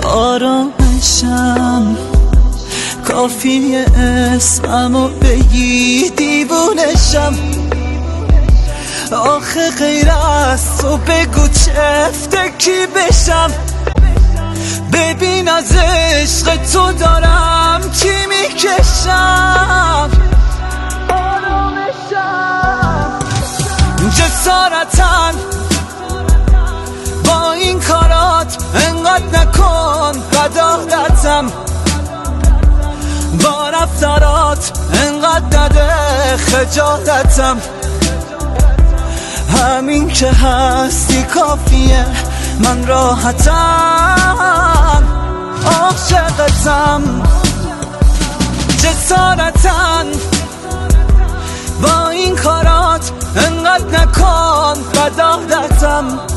آرامشم کافیه اسممو بگی دیوونشم. آخه غیر از تو بگو چه افتکی بشم. ببین از عشق تو دارم چی میکشم. آرامشم جسارتن با این کارات انقدر نکن بداهتم. با رفتارات انقدر نده خجالتم. همین که هستی کافیه من راحتم. عاشقتم جسارتن با این کارات انقدر نکن بداهتم.